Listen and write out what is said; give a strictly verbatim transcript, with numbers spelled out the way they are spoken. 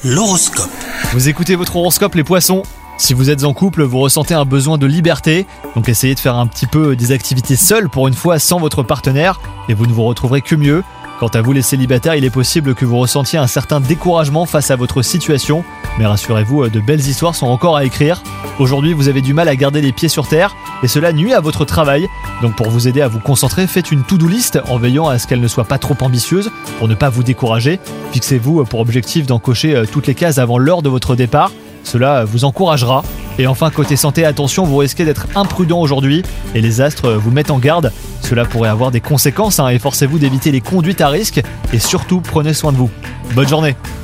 L'horoscope. Vous écoutez votre horoscope les poissons. Si vous êtes en couple, vous ressentez un besoin de liberté, donc essayez de faire un petit peu des activités seules pour une fois sans votre partenaire et vous ne vous retrouverez que mieux. Quant à vous les célibataires, il est possible que vous ressentiez un certain découragement face à votre situation, mais rassurez-vous, de belles histoires sont encore à écrire. Aujourd'hui, vous avez du mal à garder les pieds sur terre et cela nuit à votre travail. Donc pour vous aider à vous concentrer, faites une to-do list en veillant à ce qu'elle ne soit pas trop ambitieuse pour ne pas vous décourager. Fixez-vous pour objectif d'en cocher toutes les cases avant l'heure de votre départ. Cela vous encouragera. Et enfin, côté santé, attention, vous risquez d'être imprudent aujourd'hui et les astres vous mettent en garde. Cela pourrait avoir des conséquences hein, et forcez-vous d'éviter les conduites à risque et surtout prenez soin de vous. Bonne journée.